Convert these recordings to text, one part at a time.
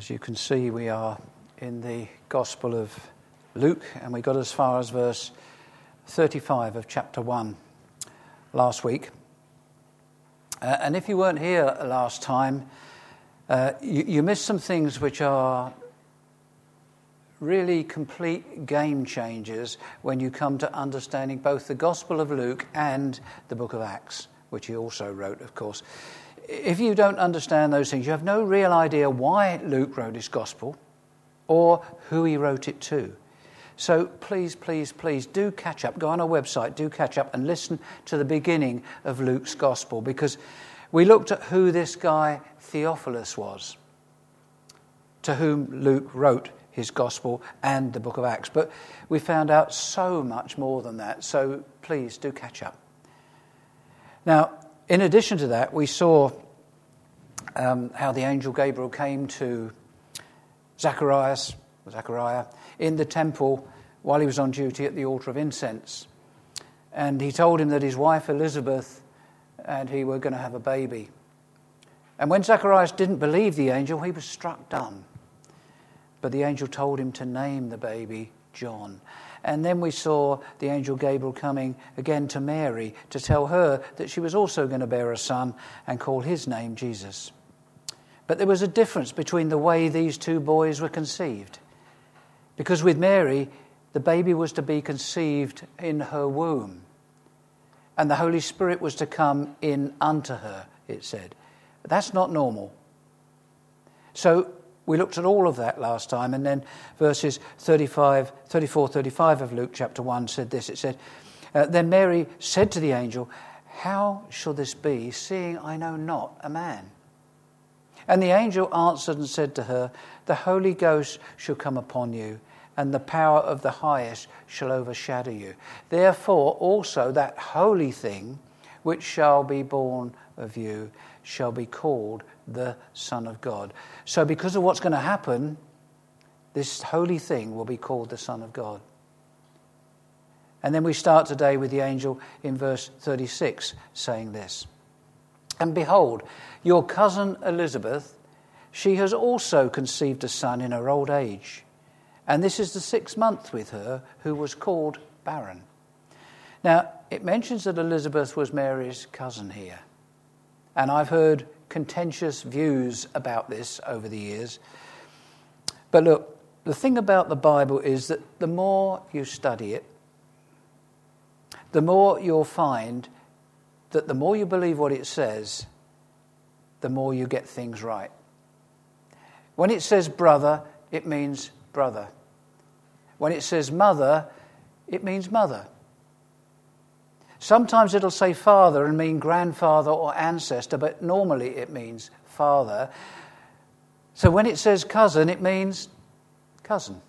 As you can see, we are in the Gospel of Luke, and we got as far as verse 35 of chapter 1 last week. And if you weren't here last time, you missed some things which are really complete game changers when you come to understanding both the Gospel of Luke and the book of Acts, which he also wrote, of course. If you don't understand those things, you have no real idea why Luke wrote his Gospel or who he wrote it to. So please, please, please do catch up. Go on our website, do catch up and listen to the beginning of Luke's Gospel, because we looked at who this guy Theophilus was, to whom Luke wrote his Gospel and the book of Acts. But we found out so much more than that, so please do catch up. Now, in addition to that, we saw how the angel Gabriel came to Zechariah in the temple while he was on duty at the altar of incense. And he told him that his wife Elizabeth and he were going to have a baby. And when Zacharias didn't believe the angel, he was struck dumb. But the angel told him to name the baby John. And then we saw the angel Gabriel coming again to Mary to tell her that she was also going to bear a son and call his name Jesus. But there was a difference between the way these two boys were conceived. Because with Mary, the baby was to be conceived in her womb. And the Holy Spirit was to come in unto her, it said. But that's not normal. So we looked at all of that last time, and then verses 34, 35 of Luke chapter 1 said this. It said, Then Mary said to the angel, How shall this be, seeing I know not a man? And the angel answered and said to her, The Holy Ghost shall come upon you, and the power of the highest shall overshadow you. Therefore also that holy thing which shall be born of you shall be called the Son of God. So because of what's going to happen, this holy thing will be called the Son of God. And then we start today with the angel in verse 36 saying this. And behold, your cousin Elizabeth, she has also conceived a son in her old age. And this is the 6th month with her, who was called barren. Now, it mentions that Elizabeth was Mary's cousin here. And I've heard contentious views about this over the years. But look, the thing about the Bible is that the more you study it, the more you'll find that the more you believe what it says, the more you get things right. When it says brother, it means brother. When it says mother, it means mother. Sometimes it'll say father and mean grandfather or ancestor, but normally it means father. So when it says cousin, it means cousin.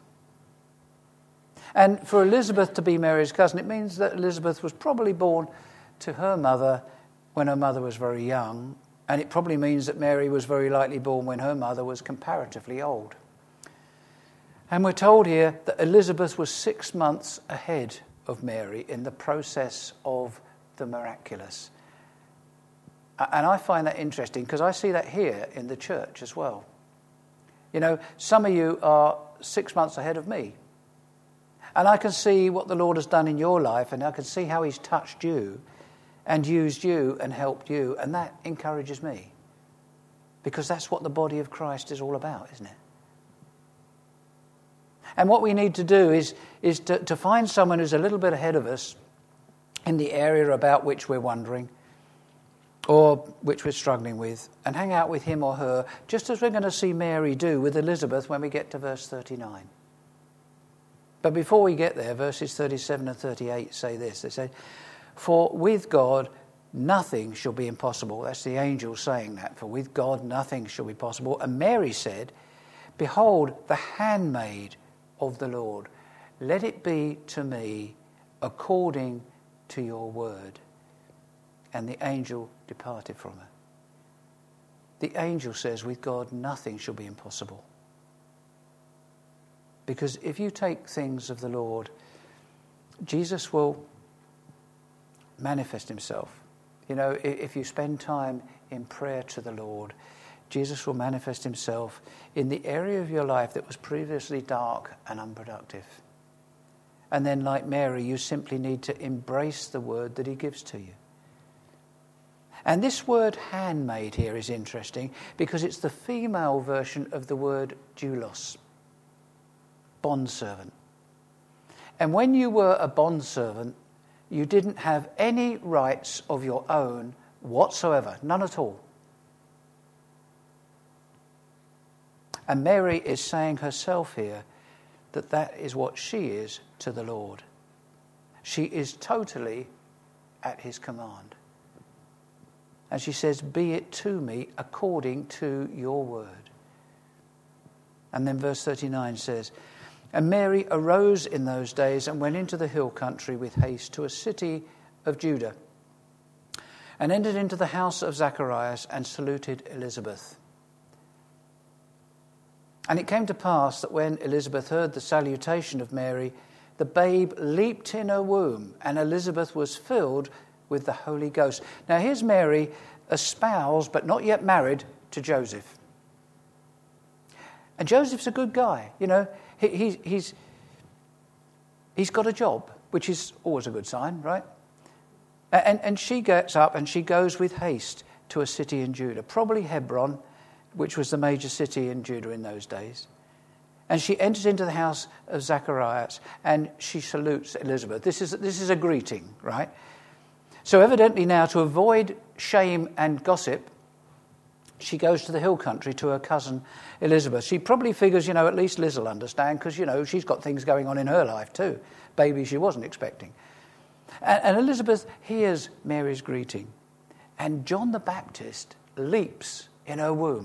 And for Elizabeth to be Mary's cousin, it means that Elizabeth was probably born to her mother when her mother was very young, and it probably means that Mary was very likely born when her mother was comparatively old. And we're told here that Elizabeth was 6 months ahead of Mary in the process of the miraculous. And I find that interesting because I see that here in the church as well. You know, some of you are 6 months ahead of me. And I can see what the Lord has done in your life, and I can see how he's touched you and used you and helped you, and that encourages me. Because that's what the body of Christ is all about, isn't it? And what we need to do is to find someone who's a little bit ahead of us in the area about which we're wondering or which we're struggling with, and hang out with him or her, just as we're going to see Mary do with Elizabeth when we get to verse 39. But before we get there, verses 37 and 38 say this. They say, For with God nothing shall be impossible. That's the angel saying that. For with God nothing shall be possible. And Mary said, Behold, the handmaid of the Lord, let it be to me according to your word. And the angel departed from her. The angel says, with God nothing shall be impossible. Because if you take things of the Lord, Jesus will manifest himself. You know, if you spend time in prayer to the Lord, Jesus will manifest himself in the area of your life that was previously dark and unproductive. And then, like Mary, you simply need to embrace the word that he gives to you. And this word handmaid here is interesting because it's the female version of the word doulos, bondservant. And when you were a bondservant, you didn't have any rights of your own whatsoever, none at all. And Mary is saying herself here that that is what she is to the Lord. She is totally at his command. And she says, be it to me according to your word. And then verse 39 says, and Mary arose in those days and went into the hill country with haste to a city of Judah, and entered into the house of Zacharias and saluted Elizabeth. And it came to pass that when Elizabeth heard the salutation of Mary, the babe leaped in her womb, and Elizabeth was filled with the Holy Ghost. Now here's Mary, espoused but not yet married to Joseph. And Joseph's a good guy, you know. He's got a job, which is always a good sign, right? And she gets up and she goes with haste to a city in Judah, probably Hebron, which was the major city in Judah in those days. And she enters into the house of Zacharias and she salutes Elizabeth. This is a greeting, right? So evidently now, to avoid shame and gossip, she goes to the hill country to her cousin Elizabeth. She probably figures, at least Liz will understand because, she's got things going on in her life too. Baby she wasn't expecting. And Elizabeth hears Mary's greeting. And John the Baptist leaps in her womb.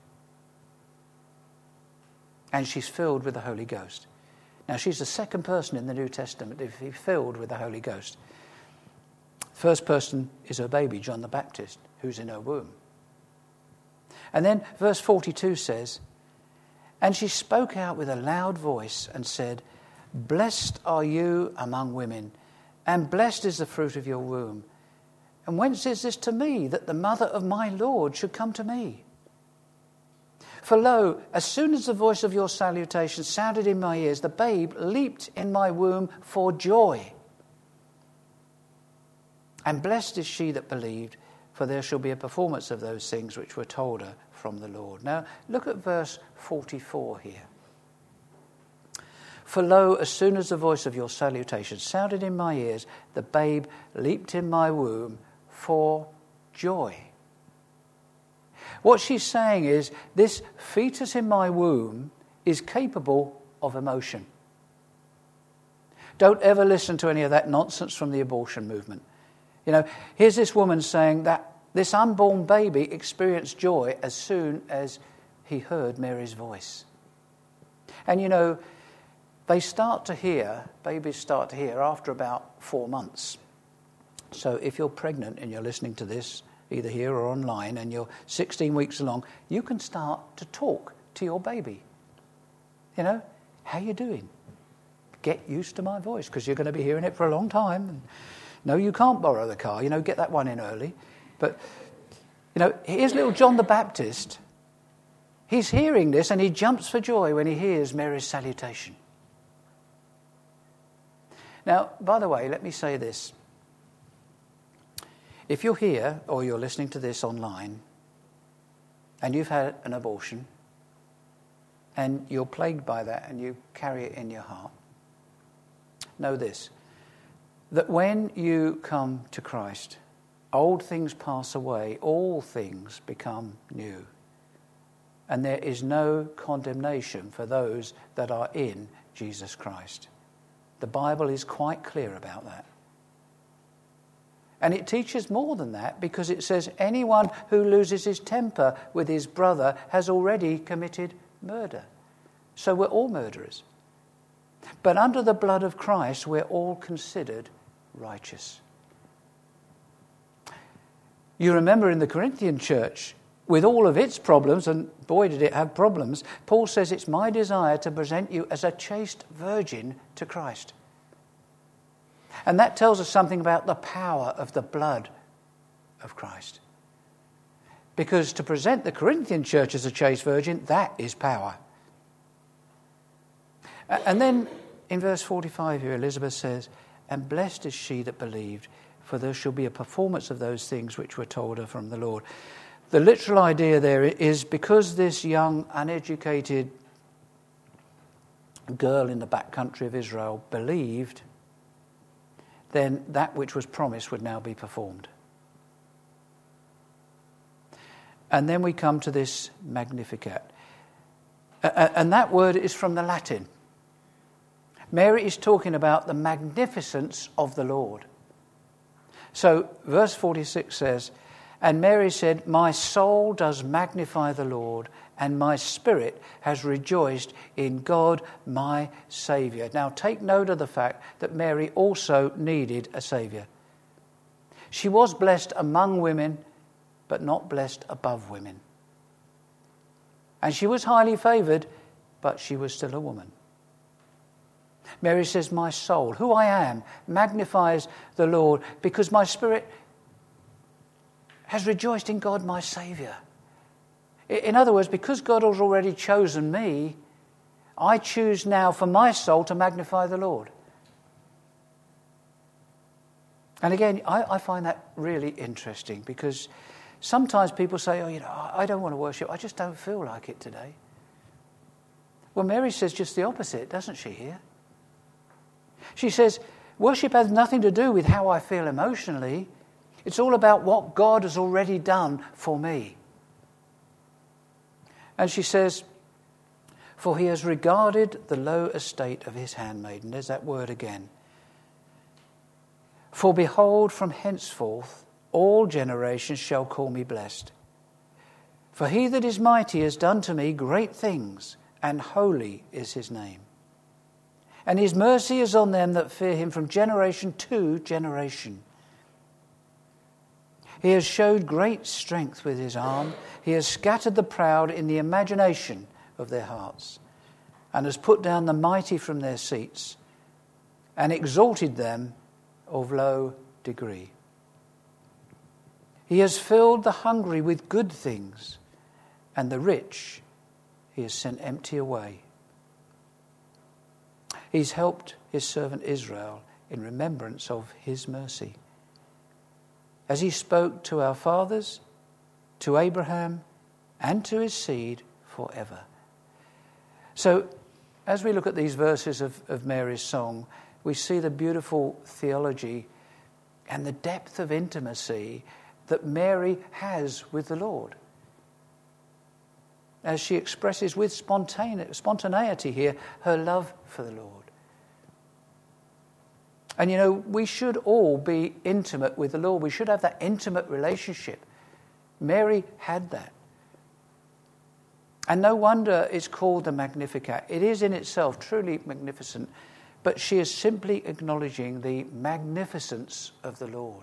And she's filled with the Holy Ghost. Now, she's the second person in the New Testament to be filled with the Holy Ghost. First person is her baby, John the Baptist, who's in her womb. And then verse 42 says, and she spoke out with a loud voice and said, blessed are you among women, and blessed is the fruit of your womb. And whence is this to me, that the mother of my Lord should come to me? For lo, as soon as the voice of your salutation sounded in my ears, the babe leaped in my womb for joy. And blessed is she that believed, for there shall be a performance of those things which were told her from the Lord. Now, look at verse 44 here. For lo, as soon as the voice of your salutation sounded in my ears, the babe leaped in my womb for joy. What she's saying is, this fetus in my womb is capable of emotion. Don't ever listen to any of that nonsense from the abortion movement. Here's this woman saying that this unborn baby experienced joy as soon as he heard Mary's voice. And babies start to hear after about 4 months. So if you're pregnant and you're listening to this, either here or online, and you're 16 weeks along, you can start to talk to your baby. How you doing? Get used to my voice, because you're going to be hearing it for a long time. And no, you can't borrow the car. Get that one in early. But, here's little John the Baptist. He's hearing this and he jumps for joy when he hears Mary's salutation. Now, by the way, let me say this. If you're here or you're listening to this online and you've had an abortion and you're plagued by that and you carry it in your heart, know this, that when you come to Christ, old things pass away, all things become new. And there is no condemnation for those that are in Jesus Christ. The Bible is quite clear about that. And it teaches more than that, because it says anyone who loses his temper with his brother has already committed murder. So we're all murderers. But under the blood of Christ, we're all considered righteous. You remember in the Corinthian church, with all of its problems, and boy did it have problems, Paul says it's my desire to present you as a chaste virgin to Christ. And that tells us something about the power of the blood of Christ. Because to present the Corinthian church as a chaste virgin, that is power. And then in verse 45 here, Elizabeth says, "And blessed is she that believed, for there shall be a performance of those things which were told her from the Lord." The literal idea there is because this young, uneducated girl in the back country of Israel believed, then that which was promised would now be performed. And then we come to this Magnificat. And that word is from the Latin. Mary is talking about the magnificence of the Lord. So verse 46 says, "And Mary said, My soul does magnify the Lord, and my spirit has rejoiced in God my Saviour." Now take note of the fact that Mary also needed a Saviour. She was blessed among women, but not blessed above women. And she was highly favoured, but she was still a woman. Mary says, "My soul, who I am, magnifies the Lord, because my spirit has rejoiced in God my Saviour." In other words, because God has already chosen me, I choose now for my soul to magnify the Lord. And again, I find that really interesting, because sometimes people say, I don't want to worship, I just don't feel like it today. Well, Mary says just the opposite, doesn't she here? She says, worship has nothing to do with how I feel emotionally. It's all about what God has already done for me. And she says, "For he has regarded the low estate of his handmaiden." There's that word again. "For behold, from henceforth all generations shall call me blessed. For he that is mighty has done to me great things, and holy is his name. And his mercy is on them that fear him from generation to generation. He has showed great strength with his arm. He has scattered the proud in the imagination of their hearts, and has put down the mighty from their seats, and exalted them of low degree. He has filled the hungry with good things, and the rich he has sent empty away. He's helped his servant Israel in remembrance of his mercy, as he spoke to our fathers, to Abraham, and to his seed forever." So, as we look at these verses of Mary's song, we see the beautiful theology and the depth of intimacy that Mary has with the Lord, as she expresses with spontaneity here her love for the Lord. And we should all be intimate with the Lord. We should have that intimate relationship. Mary had that. And no wonder it's called the Magnificat. It is in itself truly magnificent, but she is simply acknowledging the magnificence of the Lord.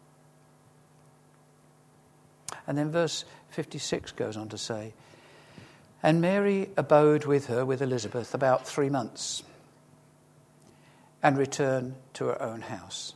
And then verse 56 goes on to say, "And Mary abode with her, with Elizabeth, about 3 months, and returned to her own house.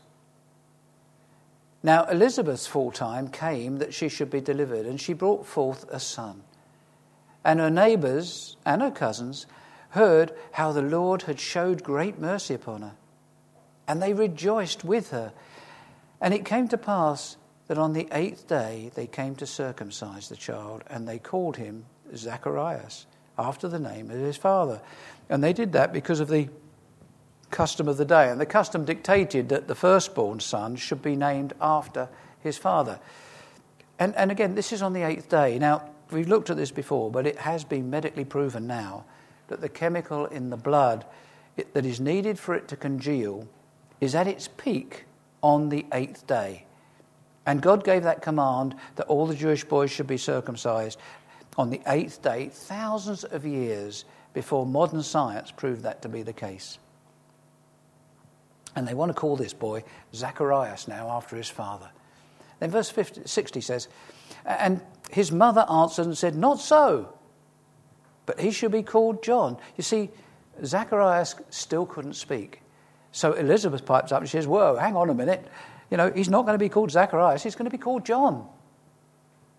Now Elizabeth's full time came that she should be delivered, and she brought forth a son. And her neighbours and her cousins heard how the Lord had showed great mercy upon her, and they rejoiced with her. And it came to pass that on the 8th day they came to circumcise the child, and they called him Zacharias, after the name of his father. And they did that because of the custom of the day. And the custom dictated that the firstborn son should be named after his father. And again, this is on the 8th day. Now, we've looked at this before, but it has been medically proven now that the chemical in the blood that is needed for it to congeal is at its peak on the 8th day. And God gave that command that all the Jewish boys should be circumcised on the 8th day, thousands of years before modern science proved that to be the case. And they want to call this boy Zacharias now, after his father. Then verse 60 says, "And his mother answered and said, Not so, but he should be called John." You see, Zacharias still couldn't speak. So Elizabeth pipes up and she says, "Whoa, hang on a minute. He's not going to be called Zacharias, he's going to be called John."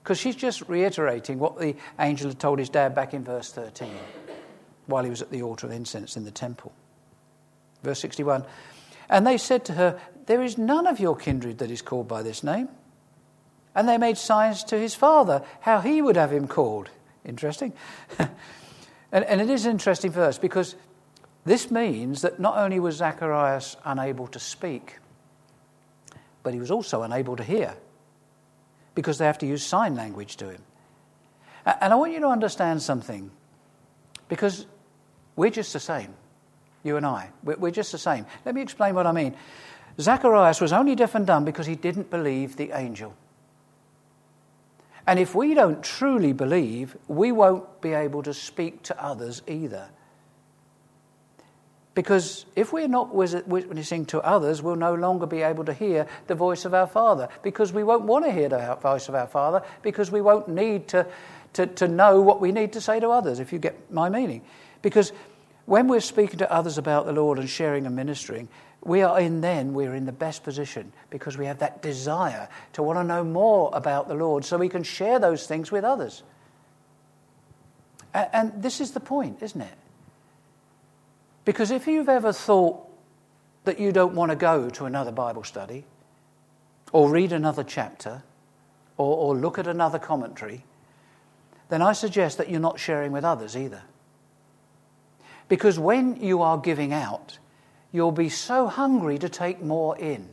Because she's just reiterating what the angel had told his dad back in verse 13 while he was at the altar of incense in the temple. Verse 61, and they said to her, there is none of your kindred that is called by this name. And they made signs to his father how he would have him called. Interesting. and it is an interesting verse because this means that not only was Zacharias unable to speak, but he was also unable to hear because they have to use sign language to him. And I want you to understand something because we're just the same, you and I. We're just the same. Let me explain what I mean. Zacharias was only deaf and dumb because he didn't believe the angel. And if we don't truly believe, we won't be able to speak to others either. Because if we're not witnessing to others, we'll no longer be able to hear the voice of our Father. Because we won't want to hear the voice of our Father, because we won't need to know what we need to say to others, if you get my meaning. Because when we're speaking to others about the Lord and sharing and ministering, we're in the best position because we have that desire to want to know more about the Lord so we can share those things with others. And this is the point, isn't it? Because if you've ever thought that you don't want to go to another Bible study or read another chapter or look at another commentary, then I suggest that you're not sharing with others either. Because when you are giving out, you'll be so hungry to take more in.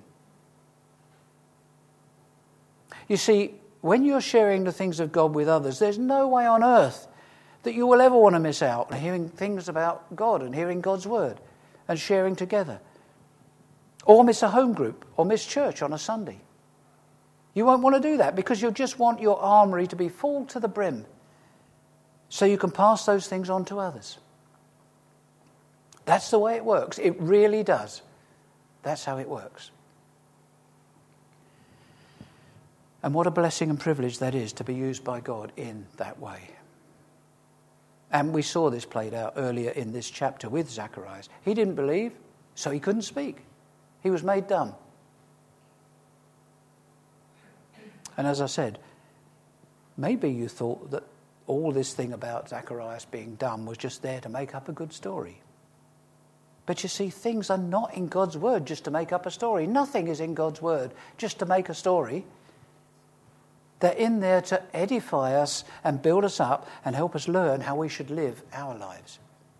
You see, when you're sharing the things of God with others, there's no way on earth that you will ever want to miss out on hearing things about God and hearing God's word and sharing together. Or miss a home group or miss church on a Sunday. You won't want to do that because you'll just want your armoury to be full to the brim so you can pass those things on to others. That's the way it works. It really does. That's how it works. And what a blessing and privilege that is to be used by God in that way. And we saw this played out earlier in this chapter with Zacharias. He didn't believe, so he couldn't speak. He was made dumb. And as I said, maybe you thought that all this thing about Zacharias being dumb was just there to make up a good story. But you see, things are not in God's word just to make up a story. Nothing is in God's word just to make a story. They're in there to edify us and build us up and help us learn how we should live our lives.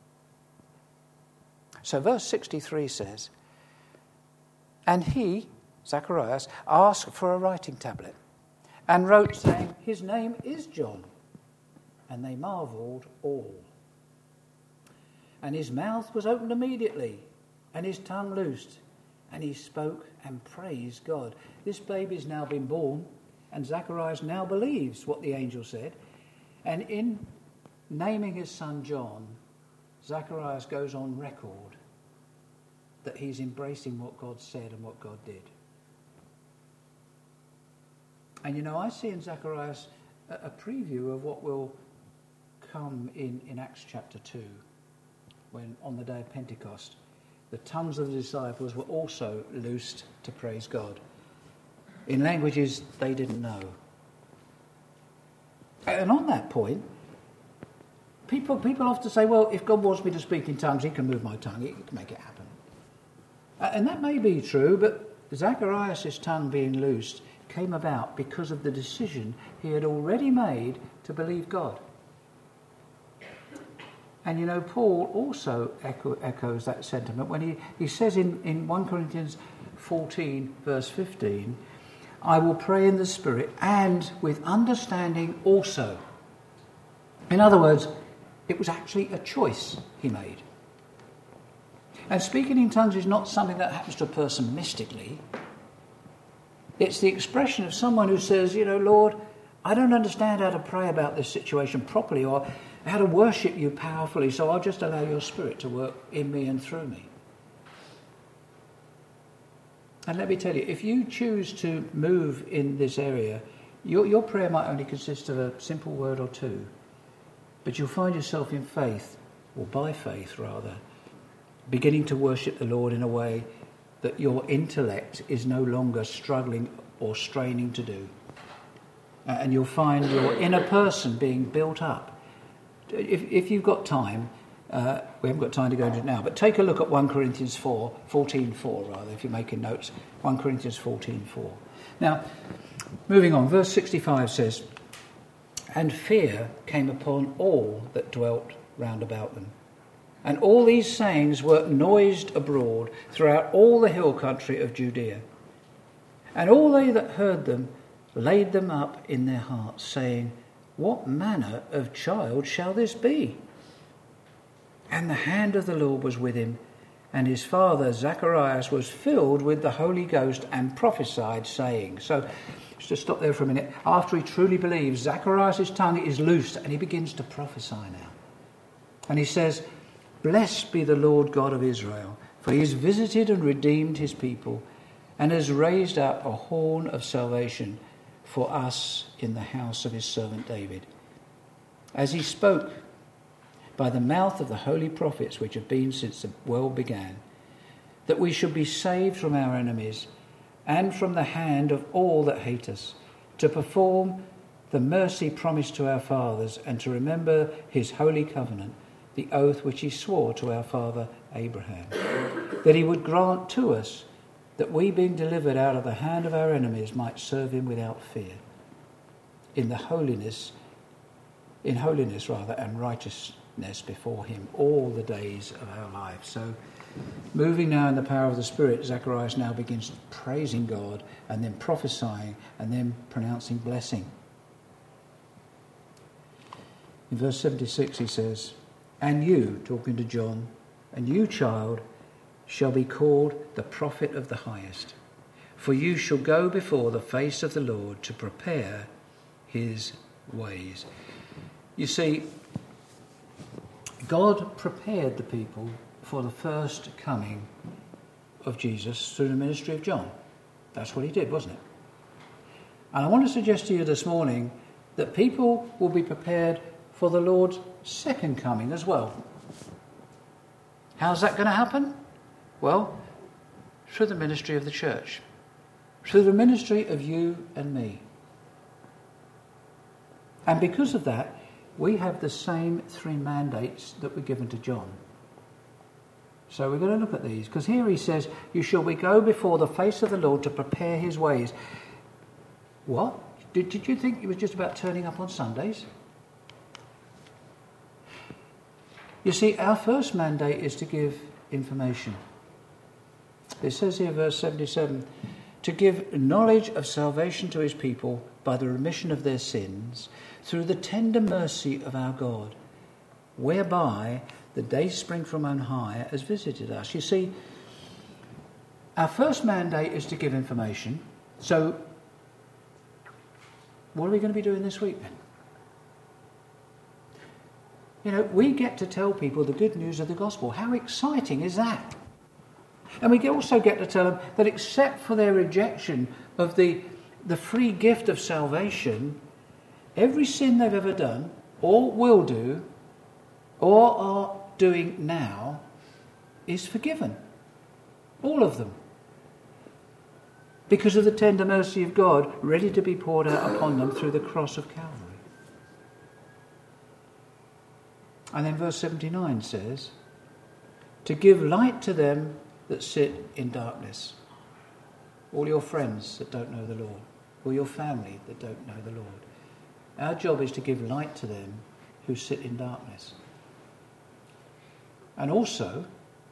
So verse 63 says, and he, Zacharias, asked for a writing tablet and wrote saying, his name is John. And they marvelled all. And his mouth was opened immediately, and his tongue loosed, and he spoke and praised God. This baby's now been born, and Zacharias now believes what the angel said. And in naming his son John, Zacharias goes on record that he's embracing what God said and what God did. And you know, I see in Zacharias a preview of what will come in Acts chapter 2. When on the day of Pentecost, the tongues of the disciples were also loosed to praise God in languages they didn't know. And on that point, people often say, well, if God wants me to speak in tongues, he can move my tongue, he can make it happen. And that may be true, but Zacharias' tongue being loosed came about because of the decision he had already made to believe God. And you know, Paul also echoes that sentiment when he says in 1 Corinthians 14, verse 15, I will pray in the Spirit and with understanding also. In other words, it was actually a choice he made. And speaking in tongues is not something that happens to a person mystically. It's the expression of someone who says, you know, Lord, I don't understand how to pray about this situation properly or how to worship you powerfully, so I'll just allow your Spirit to work in me and through me. And let me tell you, if you choose to move in this area, your prayer might only consist of a simple word or two, but you'll find yourself in faith, or by faith rather, beginning to worship the Lord in a way that your intellect is no longer struggling or straining to do. and you'll find your inner person being built up. If you've got time, we haven't got time to go into it now, but take a look at 1 Corinthians 14:4 rather, if you're making notes. 1 Corinthians 14:4. Now, moving on, verse 65 says, "And fear came upon all that dwelt round about them. And all these sayings were noised abroad throughout all the hill country of Judea. And all they that heard them laid them up in their hearts, saying, What manner of child shall this be? And the hand of the Lord was with him, and his father Zacharias was filled with the Holy Ghost and prophesied, saying." So, just stop there for a minute. After he truly believes, Zacharias' tongue is loosed, and he begins to prophesy now. And he says, "Blessed be the Lord God of Israel, for he has visited and redeemed his people, and has raised up a horn of salvation for us in the house of his servant David, as he spoke by the mouth of the holy prophets which have been since the world began, that we should be saved from our enemies and from the hand of all that hate us, to perform the mercy promised to our fathers, and to remember his holy covenant, the oath which he swore to our father Abraham, that he would grant to us that we, being delivered out of the hand of our enemies, might serve him without fear, in holiness and righteousness before him all the days of our life." So, moving now in the power of the Spirit, Zacharias now begins praising God, and then prophesying, and then pronouncing blessing. In verse 76 he says, "And you," talking to John, "and you, child, shall be called the prophet of the highest, for you shall go before the face of the Lord to prepare his ways." You see, God prepared the people for the first coming of Jesus through the ministry of John. That's what he did, wasn't it? And I want to suggest to you this morning that people will be prepared for the Lord's second coming as well. How's that going to happen? Well, through the ministry of the church, through the ministry of you and me. And because of that, we have the same three mandates that were given to John. So we're going to look at these, because here he says, "You shall go before the face of the Lord to prepare his ways." What? Did you think it was just about turning up on Sundays? You see, our first mandate is to give information. It says here, verse 77, "To give knowledge of salvation to his people by the remission of their sins, through the tender mercy of our God, whereby the dayspring from on high has visited us." You see, our first mandate is to give information. So, what are we going to be doing this week then? You know, we get to tell people the good news of the gospel. How exciting is that? And we also get to tell them that except for their rejection of the free gift of salvation, every sin they've ever done, or will do, or are doing now, is forgiven. All of them. Because of the tender mercy of God, ready to be poured out upon them through the cross of Calvary. And then verse 79 says, "To give light to them that sit in darkness." All your friends that don't know the Lord, or your family that don't know the Lord. Our job is to give light to them who sit in darkness. And also,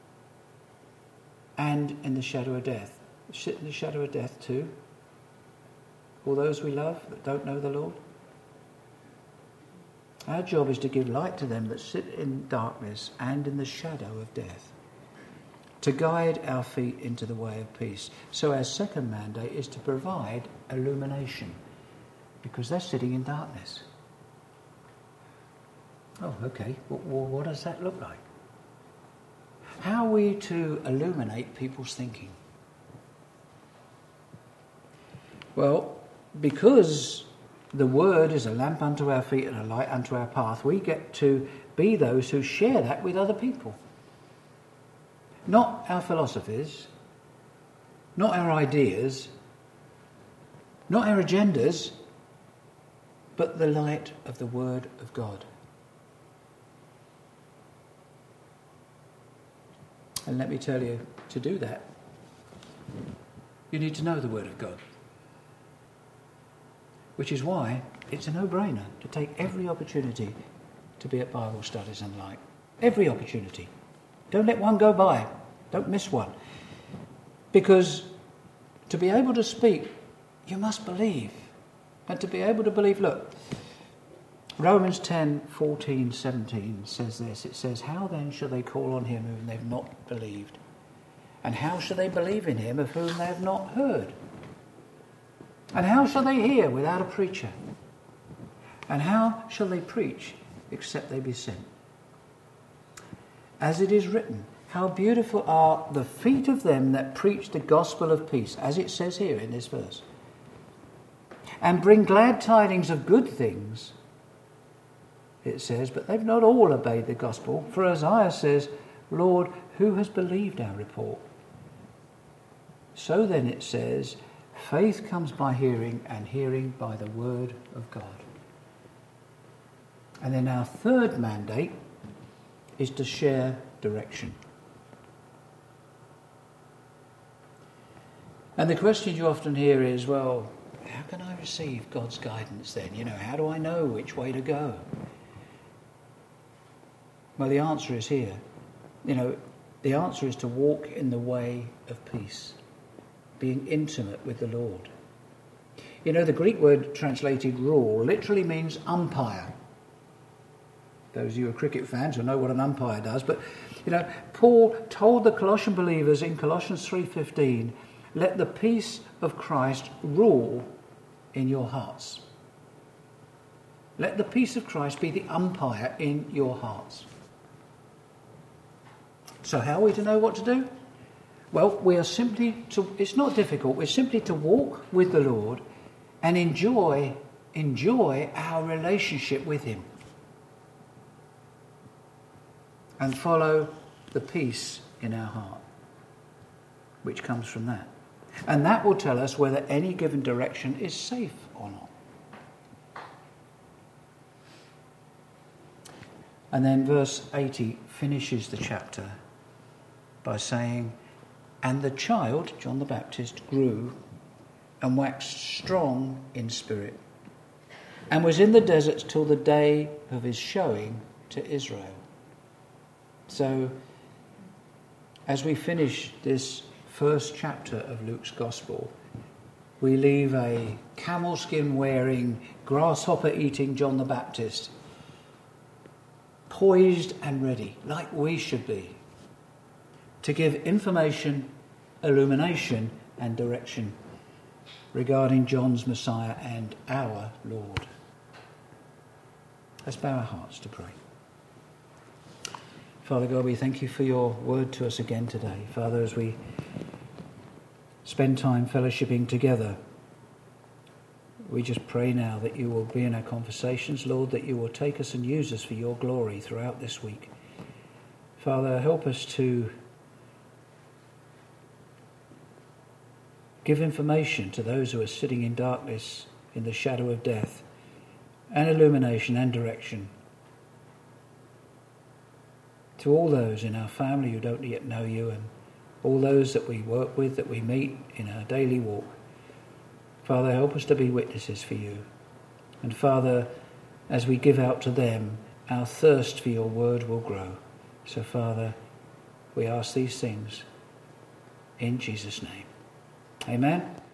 and in the shadow of death. Sit in the shadow of death too. All those we love that don't know the Lord. Our job is to give light to them that sit in darkness and in the shadow of death, to guide our feet into the way of peace. So our second mandate is to provide illumination, because they're sitting in darkness. Oh, okay. Well, what does that look like? How are we to illuminate people's thinking? Well, because the word is a lamp unto our feet and a light unto our path, we get to be those who share that with other people. Not our philosophies, not our ideas, not our agendas, but the light of the Word of God. And let me tell you, to do that, you need to know the Word of God. Which is why it's a no-brainer to take every opportunity to be at Bible studies and the like. Every opportunity. Don't let one go by. Don't miss one. Because to be able to speak, you must believe. And to be able to believe, look, Romans 10, 14, 17 says this. It says, how then shall they call on him whom they've not believed? And how shall they believe in him of whom they have not heard? And how shall they hear without a preacher? And how shall they preach except they be sent? As it is written, how beautiful are the feet of them that preach the gospel of peace, as it says here in this verse, and bring glad tidings of good things, it says, but they've not all obeyed the gospel. For Isaiah says, Lord, who has believed our report? So then it says, faith comes by hearing, and hearing by the word of God. And then our third mandate is to share direction. And the question you often hear is, well, how can I receive God's guidance then? How do I know which way to go? Well, the answer is here. The answer is to walk in the way of peace, being intimate with the Lord. The Greek word translated rule literally means umpire. Those of you who are cricket fans will know what an umpire does. But, Paul told the Colossian believers in Colossians 3:15, let the peace of Christ rule in your hearts. Let the peace of Christ be the umpire in your hearts. So how are we to know what to do? Well, we are simply to, it's not difficult, we're simply to walk with the Lord and enjoy our relationship with him. And follow the peace in our heart, which comes from that. And that will tell us whether any given direction is safe or not. And then verse 80 finishes the chapter by saying, and the child, John the Baptist, grew and waxed strong in spirit, and was in the desert till the day of his showing to Israel. So, as we finish this first chapter of Luke's Gospel, we leave a camel skin wearing, grasshopper eating John the Baptist, poised and ready, like we should be, to give information, illumination and direction regarding John's Messiah and our Lord. Let's bow our hearts to pray. Father God, we thank you for your word to us again today. Father, as we spend time fellowshipping together, we just pray now that you will be in our conversations, Lord, that you will take us and use us for your glory throughout this week. Father, help us to give information to those who are sitting in darkness, in the shadow of death, and illumination and direction. To all those in our family who don't yet know you, and all those that we work with, that we meet in our daily walk. Father, help us to be witnesses for you. And Father, as we give out to them, our thirst for your word will grow. So Father, we ask these things in Jesus' name. Amen.